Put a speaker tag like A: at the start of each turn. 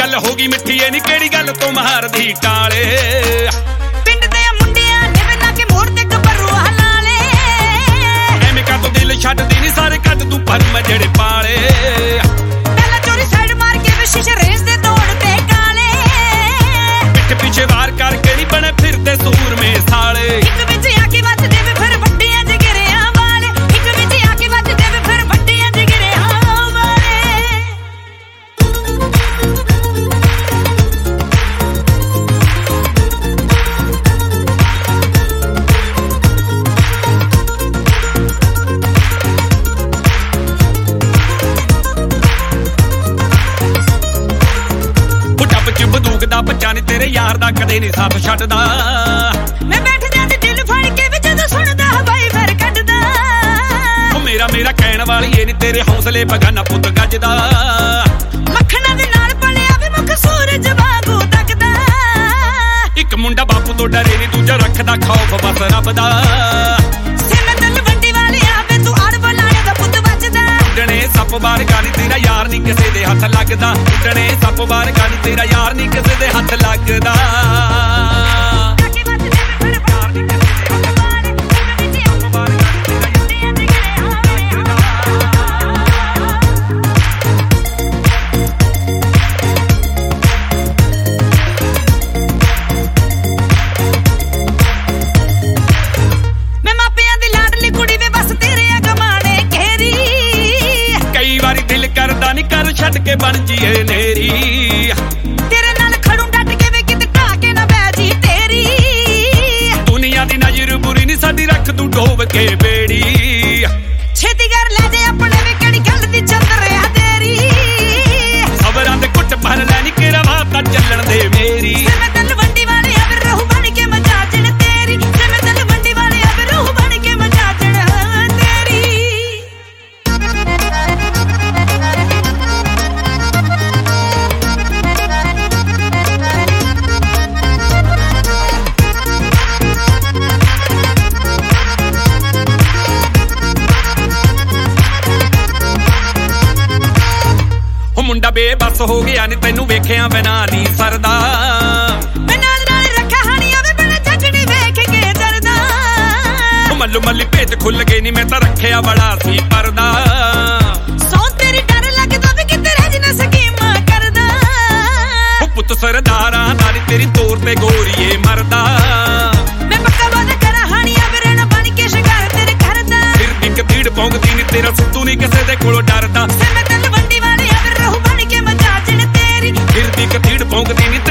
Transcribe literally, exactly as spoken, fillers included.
A: गल होगी मिठी ए नी केड़ी गल तो महार दी टाले
B: पिंड दे मुंडियां निवे ना के मोड़ ते गबरू हलाले
A: एवें का तो दिल छड्ड दी नी सारे कद तू पर मैं जेड़े पाले
B: पहला चोरी साइड मार के वे शीशे रेस दे तोड़ ते काले
A: पिठ पीछे वार करके नी बने फिरदे सूर में साले
B: एक विच आके वच देवे फिर वड्डियां जिगरियां वाले एक विच आके वच देवे फिर वड्डियां जिगरियां
A: बंदूक दा बच्चा नी तेरे यार दा कदे नी साथ छड्डदा
B: मैं बैठ जांदी दिल फड़ के विच जदों सुणदा हवाई फिर कड्डदा
A: ओ मेरा मेरा कहण वाली ए नी तेरे हौसले बगाना पुੱਤ ਗੱਜਦਾ
B: मक्खना दे नाल पलिया वे मुख सूरज वांगू तकदा
A: एक मुंडा बापू तो डरे नी दूजा रखदा खौफ बस रब दा
B: सिम तलवंडी वाले आवे तू अड़ बनाने दा पुੱਤ बचदा
A: डणे सप बार गानी तेरा यार नी किसे दे हत्थ लगदा डणे सप बार गानी तेरा यार नी किसे दे हत्थ लगदा करदा नी कर छड्ड के बन जीए नेरी
B: तेरे नाल खड़ू डट के वे किते ढाके ना बैजी तेरी
A: दुनिया दी नजर बुरी नी साडी रख तू डोब के बेड़ी
B: छेती कर ले जे अपने वे केड़ी गल दी चंदर आ तेरी
A: खबरां दे कुट भर ले नी केरा बात चलण दे मेरी
B: मैं तलवंडी वाले अब रहू बन के मजाजण तेरी मैं तलवंडी वाले अब रहू बन के मजाजण तेरी
A: मुंडा बेबस हो गया नी तेनू वेखिया बिना नी सरदा
B: मैं नाल नाल रखा हानी आवे बड़ा झगड़ी वेख के डरदा
A: मल्लू मल्ली भेत खुल गई नी मैं तां रखिया बड़ा सी परदा
B: सौ तेरी डर लगदा वे किते रह जना स्कीम करदा
A: ओ पुੱਤ सरदारा नारी तेरी तोर ते गोरीए मरदा
B: मैं पक्का वादा करा हानी आवे रहना बन के शिकार तेरे करदा
A: फिर भी कतीड़ पौंगदी नी तेरा सिद्धू नी किसे दे कोलों डरदा
B: मैं तलवंडी वाले अब रहू बन के मजाजण तेरी
A: फिर भी कतीड़ पौंगदी नी